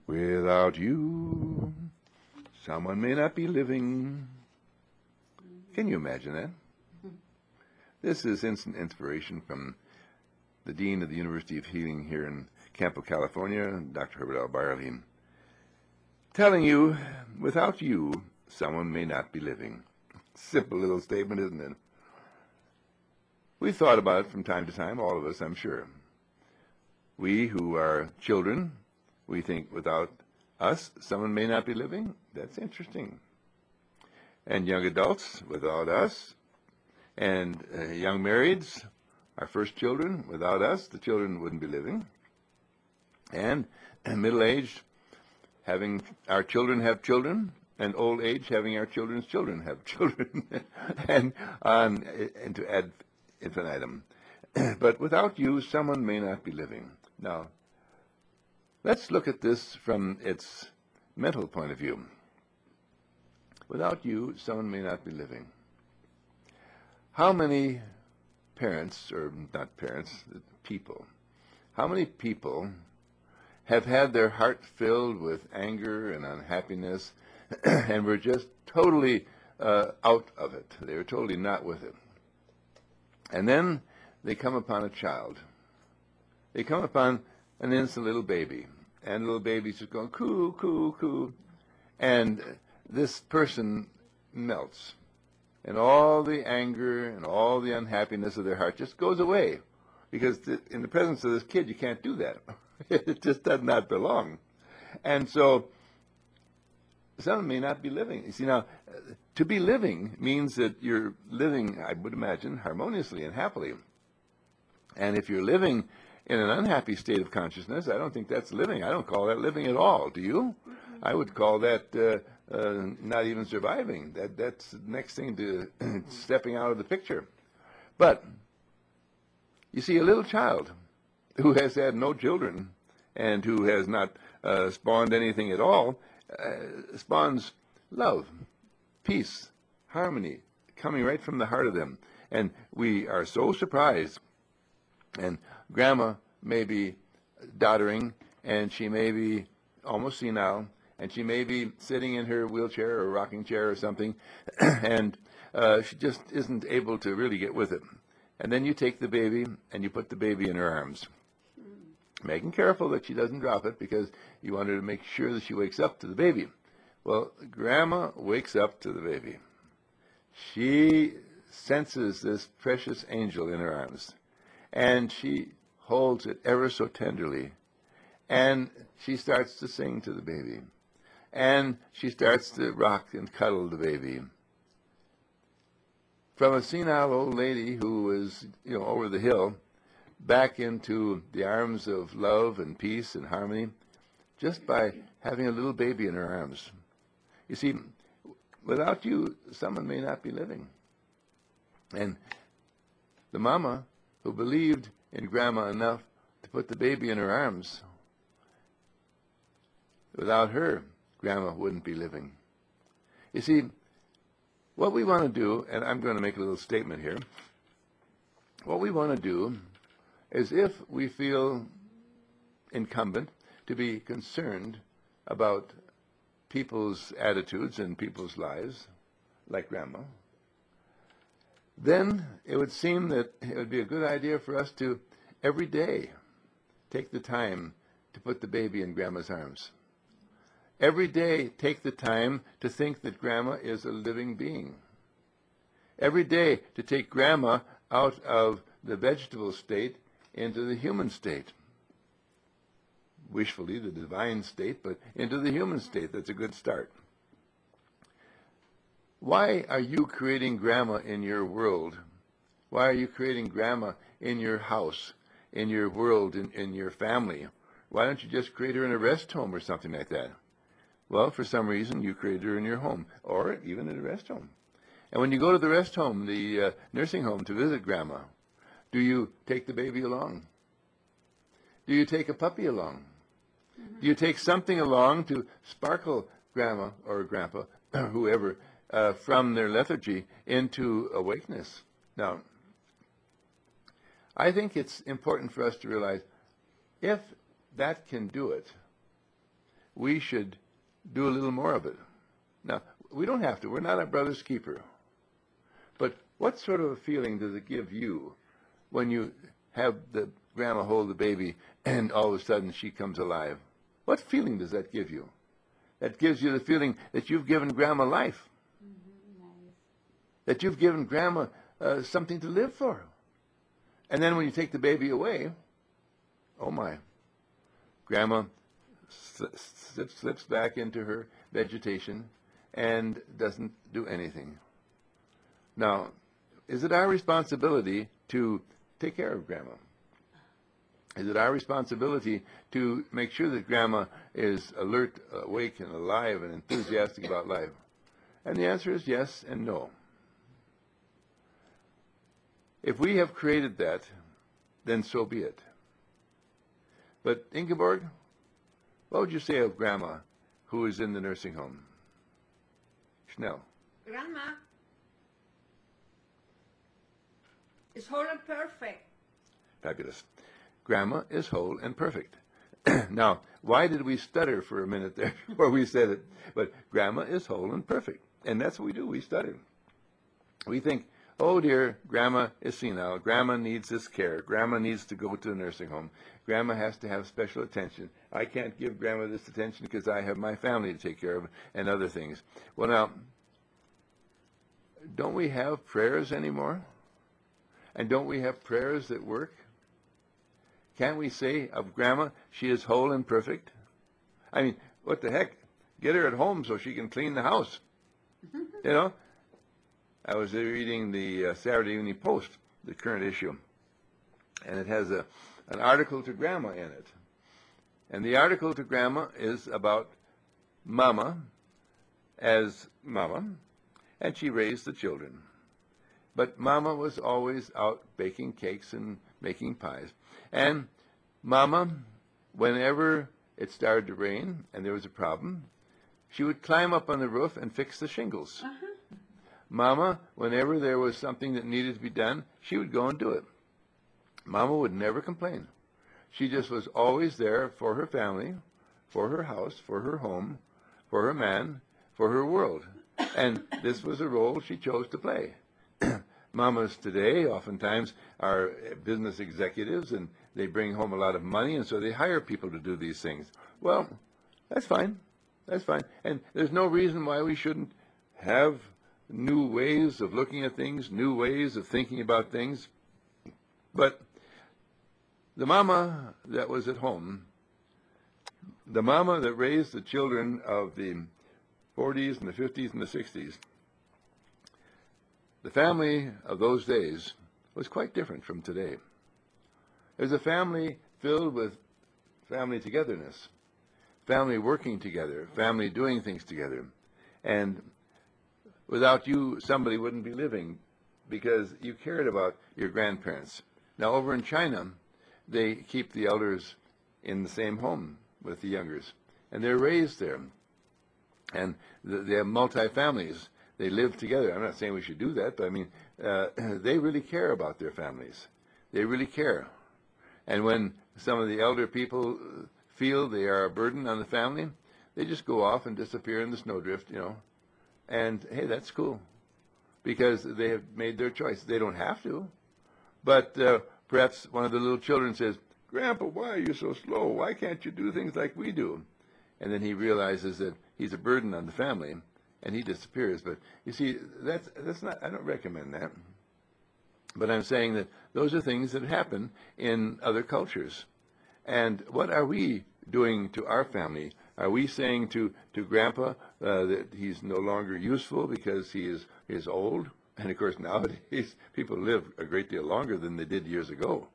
Without you, someone may not be living. Can you imagine that? This is instant inspiration from the Dean of the University of Healing here in Campo, California, Dr. Herbert L. Byerly, telling you, without you, someone may not be living. Simple little statement, isn't it? We've thought about it from time to time, all of us, I'm sure. We who are children, we think without us, someone may not be living. That's interesting. And young adults, without us, and young marrieds, our first children, without us, the children wouldn't be living. And middle-aged, having our children have children, and old age, having our children's children have children, and to ad infinitum. But without you, someone may not be living. Now, let's look at this from its mental point of view. Without you, someone may not be living. How many parents, or not parents, people, how many people have had their heart filled with anger and unhappiness and were just totally out of it? They were totally not with it. And then they come upon a child. They come upon an innocent little baby. And the little baby's just going, coo, coo, coo. And this person melts. And all the anger and all the unhappiness of their heart just goes away. Because in the presence of this kid, you can't do that. It just does not belong. And so, someone may not be living. You see, now, to be living means that you're living, I would imagine, harmoniously and happily. And if you're living in an unhappy state of consciousness, I don't think that's living. I don't call that living at all. Do you? I would call that not even surviving. That's the next thing to stepping out of the picture. But, you see, a little child who has had no children and who has not spawned anything at all spawns love, peace, harmony, coming right from the heart of them. And we are so surprised. And Grandma may be doddering, and she may be almost senile, and she may be sitting in her wheelchair or rocking chair or something, and she just isn't able to really get with it. And then you take the baby, and you put the baby in her arms, making careful that she doesn't drop it, because you want her to make sure that she wakes up to the baby. Well, Grandma wakes up to the baby. She senses this precious angel in her arms, and she holds it ever so tenderly, and she starts to sing to the baby, and she starts to rock and cuddle the baby. From a senile old lady who was, over the hill, back into the arms of love and peace and harmony, just by having a little baby in her arms. You see, without you, someone may not be living. And the mama who believed in Grandma enough to put the baby in her arms, without her, Grandma wouldn't be living. You see, what we want to do, and I'm going to make a little statement here, what we want to do is, if we feel incumbent to be concerned about people's attitudes and people's lives, like Grandma, then it would seem that it would be a good idea for us to, every day, take the time to put the baby in Grandma's arms. Every day, take the time to think that Grandma is a living being. Every day, to take Grandma out of the vegetable state into the human state. Wishfully, the divine state, but into the human state. That's a good start. Why are you creating Grandma in your world? Why are you creating Grandma in your house, in your world, in your family? Why don't you just create her in a rest home or something like that? Well, for some reason, you created her in your home, or even in a rest home. And when you go to the rest home, the nursing home, to visit Grandma, do you take the baby along? Do you take a puppy along? Do you take something along to sparkle Grandma or Grandpa, or whoever, from their lethargy into awakeness? Now, I think it's important for us to realize, if that can do it, we should do a little more of it. Now, we don't have to. We're not our brother's keeper. But what sort of a feeling does it give you when you have the grandma hold the baby and all of a sudden she comes alive? What feeling does that give you? That gives you the feeling that you've given grandma life. Nice. That you've given grandma something to live for. And then when you take the baby away, oh my, grandma slips back into her vegetation and doesn't do anything. Now, is it our responsibility to take care of grandma? Is it our responsibility to make sure that grandma is alert, awake, and alive and enthusiastic about life? And the answer is yes and no. If we have created that, then so be it. But Ingeborg, what would you say of grandma who is in the nursing home? Schnell. Grandma is whole and perfect. Fabulous. Grandma is whole and perfect. Now, why did we stutter for a minute there before we said it? But grandma is whole and perfect. And that's what we do. We stutter. We think, oh dear, grandma is senile. Grandma needs this care. Grandma needs to go to the nursing home. Grandma has to have special attention. I can't give grandma this attention because I have my family to take care of and other things. Well, now, don't we have prayers anymore? And don't we have prayers that work? Can't we say of grandma, she is whole and perfect? I mean, what the heck? Get her at home so she can clean the house. You know? I was reading the Saturday Evening Post, the current issue, and it has an article to grandma in it. And the article to grandma is about mama as mama, and she raised the children. But mama was always out baking cakes and making pies. And mama, whenever it started to rain and there was a problem, she would climb up on the roof and fix the shingles. Mama, whenever there was something that needed to be done, she would go and do it. Mama would never complain. She just was always there for her family, for her house, for her home, for her man, for her world. And this was a role she chose to play. Mamas today oftentimes are business executives and they bring home a lot of money, and so they hire people to do these things. Well, that's fine. That's fine. And there's no reason why we shouldn't have new ways of looking at things, new ways of thinking about things. But the mama that was at home, the mama that raised the children of the 40s and the 50s and the 60s, the family of those days was quite different from today. It was a family filled with family togetherness, family working together, family doing things together. And without you, somebody wouldn't be living because you cared about your grandparents. Now, over in China, they keep the elders in the same home with the youngers, and they're raised there. And they have multi-families. They live together. I'm not saying we should do that, but I mean, they really care about their families. They really care. And when some of the elder people feel they are a burden on the family, they just go off and disappear in the snowdrift, you know. And, hey, that's cool because they have made their choice. They don't have to. But perhaps one of the little children says, Grandpa, why are you so slow? Why can't you do things like we do? And then he realizes that he's a burden on the family, and he disappears. But you see, that's not, I don't recommend that. But I'm saying that those are things that happen in other cultures. And what are we doing to our family? Are we saying to Grandpa that he's no longer useful because he is old? And of course, nowadays, people live a great deal longer than they did years ago.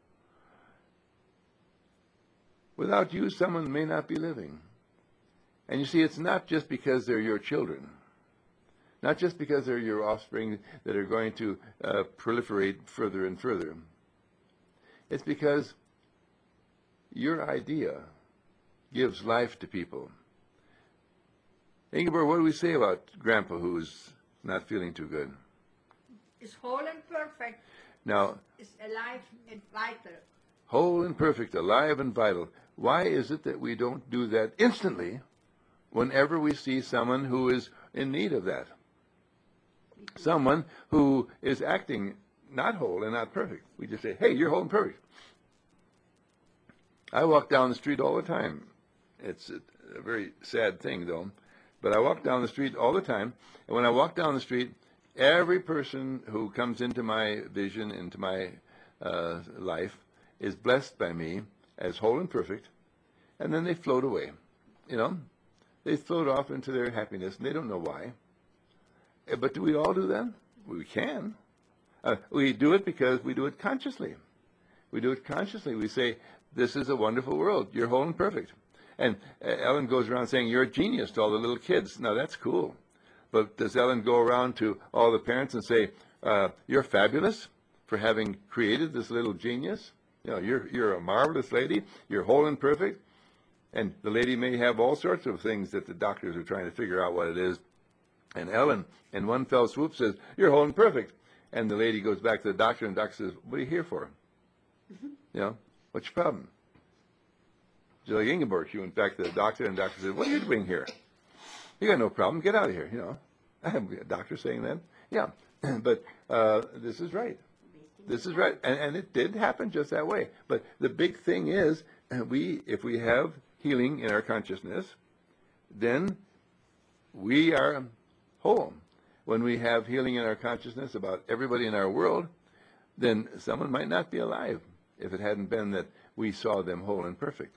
Without you, someone may not be living. And you see, it's not just because they're your children, not just because they're your offspring that are going to proliferate further and further. It's because your idea gives life to people. Ingeborg, what do we say about Grandpa who's not feeling too good? It's whole and perfect. Now, It's alive and vital. Whole and perfect, alive and vital. Why is it that we don't do that instantly whenever we see someone who is in need of that. Someone who is acting not whole and not perfect. We just say, hey, you're whole and perfect. I walk down the street all the time. It's a very sad thing, though. But I walk down the street all the time. And when I walk down the street, every person who comes into my vision, into my life, is blessed by me as whole and perfect. And then they float away. You know, they float off into their happiness, and they don't know why. But do we all do that? We can. We do it because we do it consciously. We do it consciously. We say, this is a wonderful world. You're whole and perfect. And Ellen goes around saying, you're a genius to all the little kids. Now, that's cool. But does Ellen go around to all the parents and say, you're fabulous for having created this little genius? You know, you're a marvelous lady. You're whole and perfect. And the lady may have all sorts of things that the doctors are trying to figure out what it is. And Ellen, in one fell swoop, says, you're whole and perfect. And the lady goes back to the doctor, and the doctor says, what are you here for? You know, what's your problem? Julie Ingeborg, she went back to the doctor, and the doctor said, what are you doing here? You got no problem. Get out of here, you know. I have a doctor saying that. Yeah, but this is right. This is right. And it did happen just that way. But the big thing is, if we have healing in our consciousness, then we are whole. When we have healing in our consciousness about everybody in our world, then someone might not be alive if it hadn't been that we saw them whole and perfect.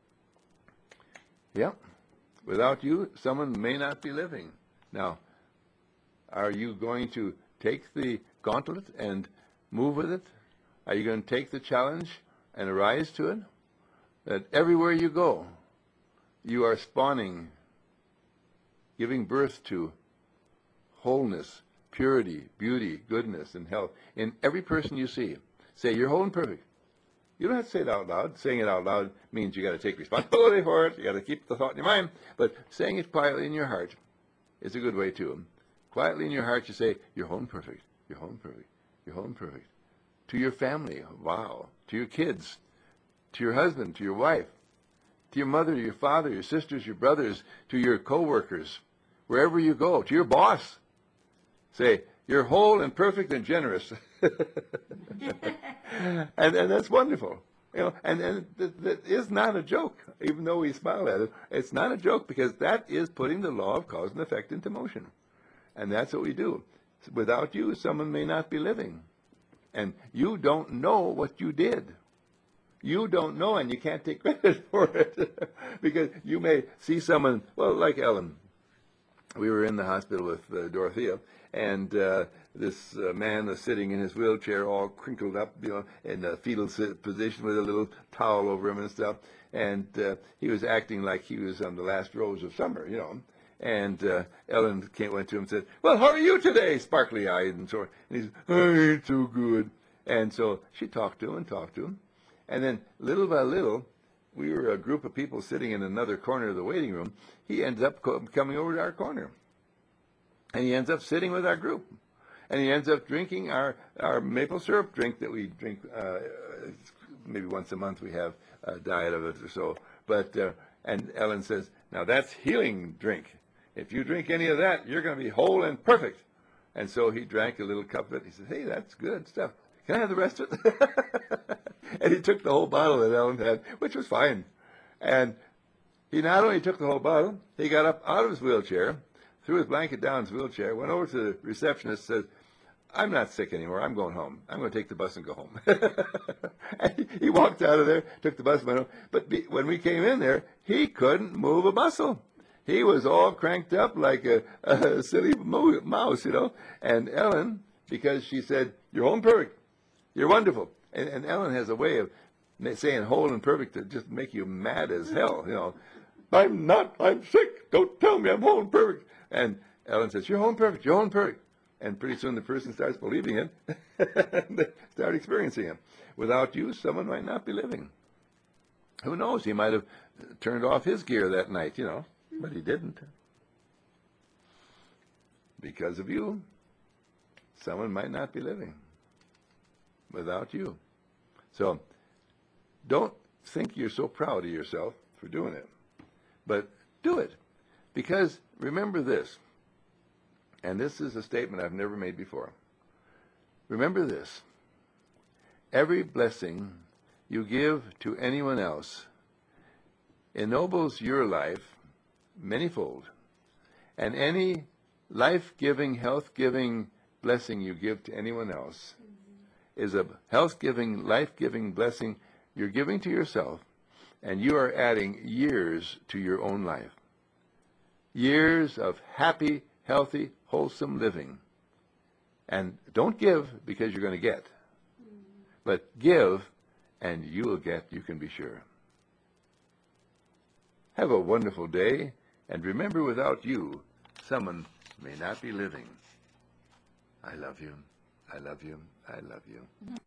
Yeah. Without you, someone may not be living. Now, are you going to take the gauntlet and move with it? Are you going to take the challenge and arise to it? That everywhere you go, you are spawning, giving birth to wholeness, purity, beauty, goodness, and health in every person you see. Say, you're whole and perfect. You don't have to say it out loud. Saying it out loud means you got to take responsibility for it. You got to keep the thought in your mind. But saying it quietly in your heart is a good way too. Quietly in your heart, you say, you're whole and perfect. You're whole and perfect. You're whole and perfect. To your family, wow. To your kids, to your husband, to your wife, to your mother, your father, your sisters, your brothers, to your co-workers, wherever you go, to your boss. Say, you're whole and perfect and generous. and that's wonderful. You know, and that is not a joke, even though we smile at it. It's not a joke because that is putting the law of cause and effect into motion. And that's what we do. Without you, someone may not be living. And you don't know what you did. You don't know, and you can't take credit for it. Because you may see someone, well, like Ellen. We were in the hospital with Dorothea, and this man was sitting in his wheelchair all crinkled up, you know, in a fetal position with a little towel over him and stuff. And he was acting like he was on the last rose of summer, you know. And Ellen went to him and said, well, how are you today, sparkly-eyed? And so and he said, I ain't so good. And so she talked to him. And then little by little, we were a group of people sitting in another corner of the waiting room. He ends up coming over to our corner. And he ends up sitting with our group. And he ends up drinking our maple syrup drink that we drink maybe once a month. We have a diet of it or so. But and Ellen says, now that's healing drink. If you drink any of that, you're going to be whole and perfect. And so he drank a little cup of it. He said, hey, that's good stuff. Can I have the rest of it? And he took the whole bottle that Ellen had, which was fine. And he not only took the whole bottle, he got up out of his wheelchair, threw his blanket down his wheelchair, went over to the receptionist, said, I'm not sick anymore. I'm going home. I'm going to take the bus and go home. And he walked out of there, took the bus and went home. But when we came in there, he couldn't move a muscle. He was all cranked up like a silly mouse, you know. And Ellen, because she said, you're whole and perfect. You're wonderful. And Ellen has a way of saying whole and perfect to just make you mad as hell, you know. I'm not. I'm sick. Don't tell me I'm whole and perfect. And Ellen says, you're whole and perfect. You're whole and perfect. And pretty soon the person starts believing it and they start experiencing it. Without you, someone might not be living. Who knows? He might have turned off his gear that night, you know, but he didn't. Because of you, someone might not be living without you. So don't think you're so proud of yourself for doing it, but do it. Because remember this, and this is a statement I've never made before. Remember this. Every blessing you give to anyone else ennobles your life manyfold. And any life-giving, health-giving blessing you give to anyone else is a health-giving, life-giving blessing you're giving to yourself, and you are adding years to your own life. Years of happy, healthy, wholesome living. And don't give because you're going to get. But give, and you will get, you can be sure. Have a wonderful day, and remember, without you, someone may not be living. I love you. I love you. I love you.